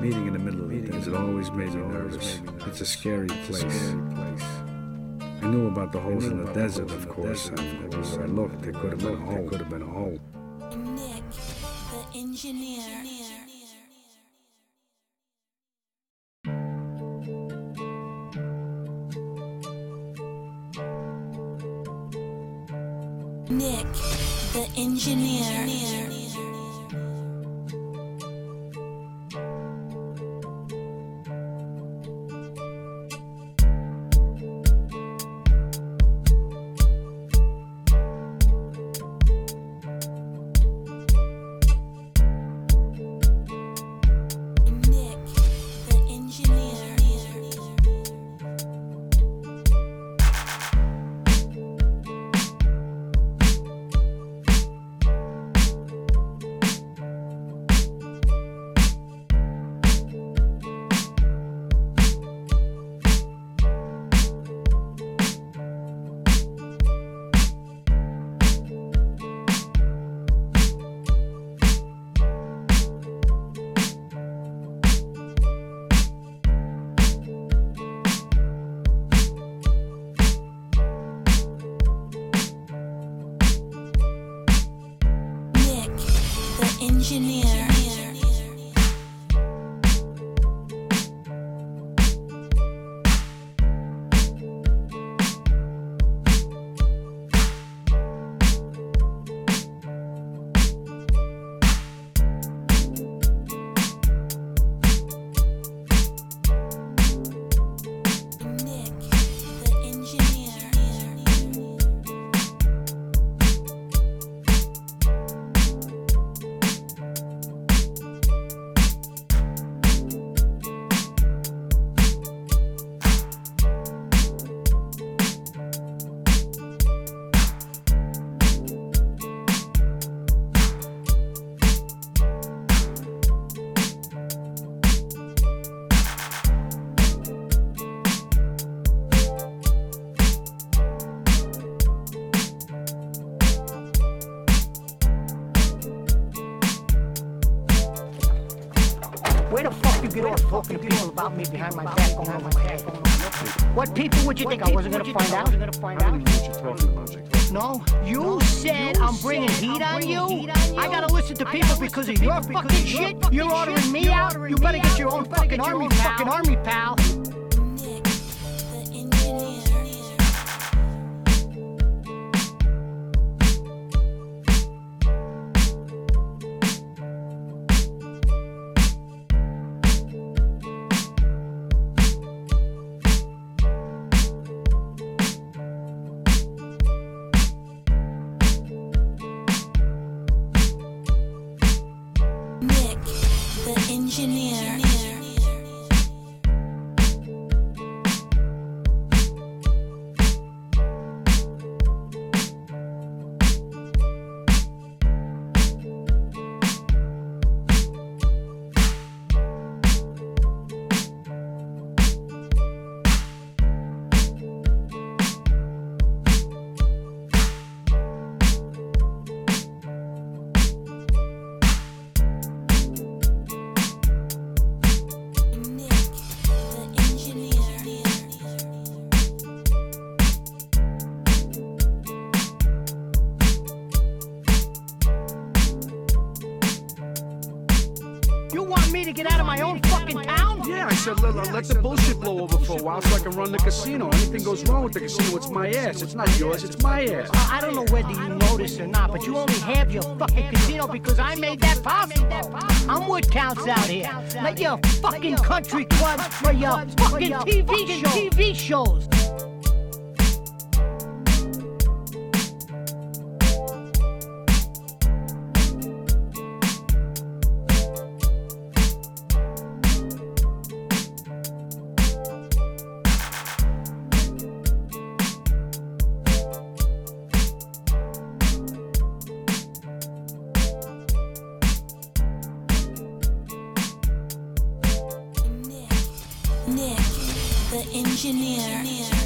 Meeting in the middle of the desert always made me nervous. It's a scary place. I knew about the holes in the desert, of course. Where I looked, there could have been a hole. Nick, the engineer. Nick, the engineer. Engineer. Where the fuck you get off talking to people about me behind my back on my head? What people would you think I wasn't gonna find out? I don't even know what you're talking about, Jake. No? You said I'm bringing heat on you? I gotta listen to people because of your fucking shit? You're ordering me out? You better get your own fucking army, pal. Nick, the engineer. The engineer. You want me to get out of my own fucking town? Yeah, I said let the bullshit blow over for a while so I can run the casino. Anything goes wrong with the casino, it's my ass. It's not yours, it's my ass. I don't know whether you know this or not, but you only have your fucking casino because I made that possible. I'm what counts out here. Let your fucking country clubs for your fucking TV shows. Nick, the engineer.